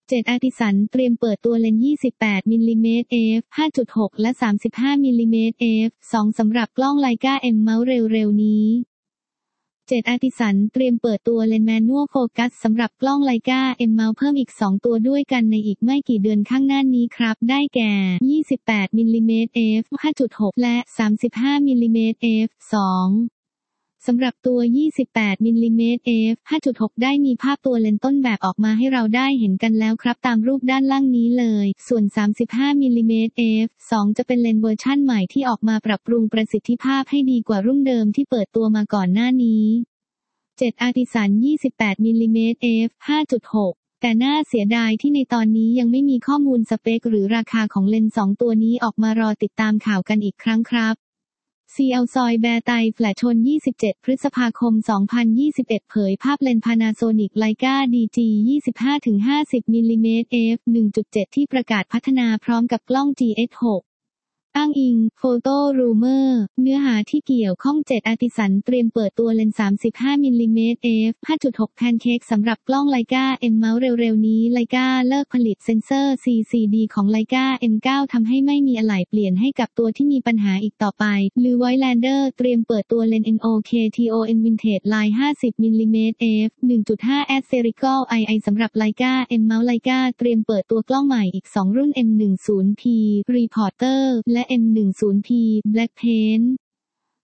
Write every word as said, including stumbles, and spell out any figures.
เจ็ด อาร์ติสันเตรียมเปิดตัวเลนส์ยี่สิบแปดมิลลิเมตร เอฟ ห้าจุดหก และสามสิบห้ามิลลิเมตร เอฟ สอง สำหรับกล้อง Leica M Mount เร็วๆนี้เจ็ด อาร์ติสันเตรียมเปิดตัวเลนส์แมนนวลโฟกัสสำหรับกล้อง Leica M Mount เพิ่มอีกสองตัวด้วยกันในอีกไม่กี่เดือนข้างหน้านี้ครับได้แก่ยี่สิบแปดมิลลิเมตร เอฟ ห้าจุดหก และสามสิบห้ามิลลิเมตร เอฟ สองสำหรับตัวยี่สิบแปดมิลลิเมตร เอฟ ห้าจุดหก ได้มีภาพตัวเลนส์ต้นแบบออกมาให้เราได้เห็นกันแล้วครับตามรูปด้านล่างนี้เลยส่วนสามสิบห้ามิลลิเมตร เอฟ สอง จะเป็นเลนส์เวอร์ชั่นใหม่ที่ออกมาปรับปรุงประสิทธิภาพให้ดีกว่ารุ่นเดิมที่เปิดตัวมาก่อนหน้านี้เจ็ด อาร์ติสันยี่สิบแปดมิลลิเมตร เอฟ ห้าจุดหก แต่น่าเสียดายที่ในตอนนี้ยังไม่มีข้อมูลสเปคหรือราคาของเลนส์สองตัวนี้ออกมารอติดตามข่าวกันอีกครั้งครับซี แอล ซอยแบร์ไตแฟลชชนยี่สิบเจ็ดพฤษภาคมสองพันยี่สิบเอ็ดเผยภาพเลนส์ Panasonic Leica ดี จี ยี่สิบห้าถึงห้าสิบ มิลลิเมตร เอฟ หนึ่งจุดเจ็ด ที่ประกาศพัฒนาพร้อมกับกล้อง จี เอ็กซ์ หกอ้างอิง Photo Rumor เนื้อหาที่เกี่ยวข้องเจ็ด อาร์ติสันเตรียมเปิดตัวเลนส์สามสิบห้ามิลลิเมตร เอฟ ห้าจุดหก แพนเค้กสำหรับกล้อง Leica M Mount เร็วๆนี้ Leica เลิกผลิตเซ็นเซอร์ ซี ซี ดี ของ Leica เอ็ม เก้า ทำให้ไม่มีอะไหล่เปลี่ยนให้กับตัวที่มีปัญหาอีกต่อไปหรือ Voigtlander เตรียมเปิดตัวเลนส์ เอ็น โอ เค ที โอ เอ็น Vintage Line ห้าสิบมิลลิเมตร เอฟ หนึ่งจุดห้า Aspherical ไอ ไอ สำหรับ Leica M Mount Leica เตรียมเปิดตัวกล้องใหม่อีกสองรุ่น เอ็ม สิบ พี Reporter และ เอ็ม สิบ พี Black Paint